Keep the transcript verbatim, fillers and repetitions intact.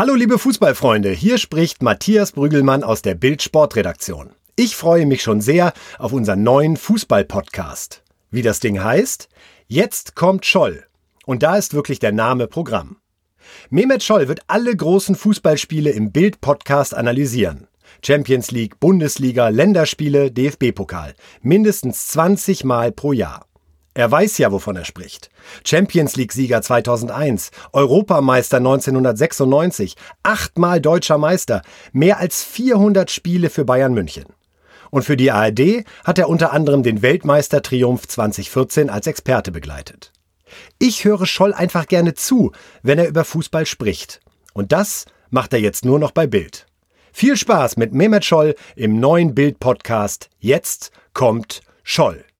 Hallo liebe Fußballfreunde, hier spricht Matthias Brügelmann aus der Bild-Sportredaktion. Ich freue mich schon sehr auf unseren neuen Fußball-Podcast. Wie das Ding heißt? Jetzt kommt Scholl. Und da ist wirklich der Name Programm. Mehmet Scholl wird alle großen Fußballspiele im Bild-Podcast analysieren. Champions League, Bundesliga, Länderspiele, D F B-Pokal. Mindestens zwanzig Mal pro Jahr. Er weiß ja, wovon er spricht. Champions League-Sieger zweitausendeins, Europameister neunzehnhundertsechsundneunzig, achtmal deutscher Meister, mehr als vierhundert Spiele für Bayern München. Und für die A R D hat er unter anderem den Weltmeistertriumph zweitausendvierzehn als Experte begleitet. Ich höre Scholl einfach gerne zu, wenn er über Fußball spricht. Und das macht er jetzt nur noch bei Bild. Viel Spaß mit Mehmet Scholl im neuen Bild-Podcast Jetzt kommt Scholl.